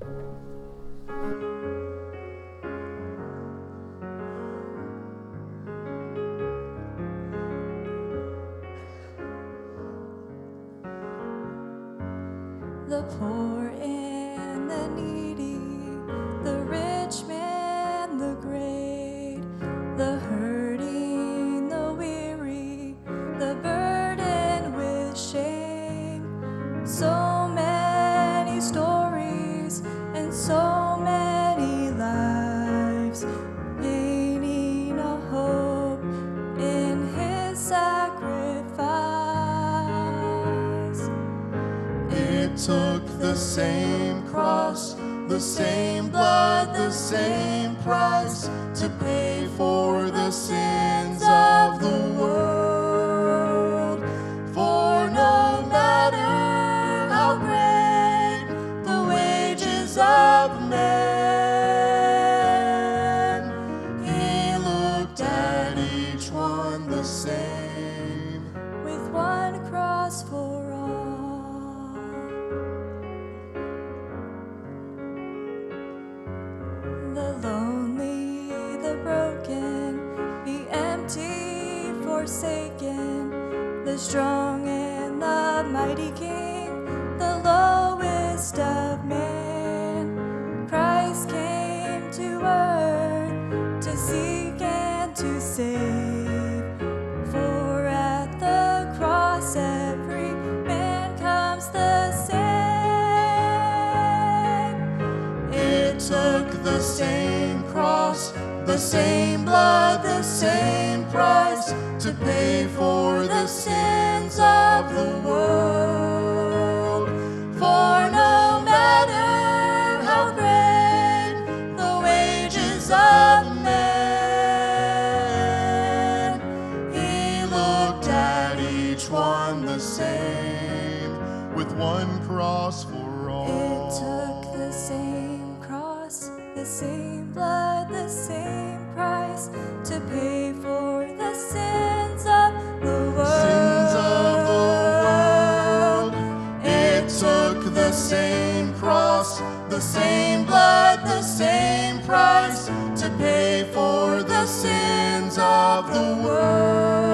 The poor and the needy, the rich man, the great, the hurting, the weary, the burdened with shame. So many stories and so many lives, painting a hope in his sacrifice. It took the same cross, the same blood, the same price to pay for the sins of the world. For no matter how great the wages of man, he looked at each one the same, with one cross for all. The lonely, the broken, the empty, forsaken, the strong and the mighty King, the lowest of men. Christ came to earth to seek and to save. For at the cross every man comes the same. It took the same cross, the same blood, the same price to pay for the sins of the world. For no matter how great the wages of man, he looked at each one the same, with one cross for all. It took the same cross, the same blood, the same price to pay for the sins of the world. Sins of the world. It took the same cross, the same blood, the same price to pay for the sins of the world.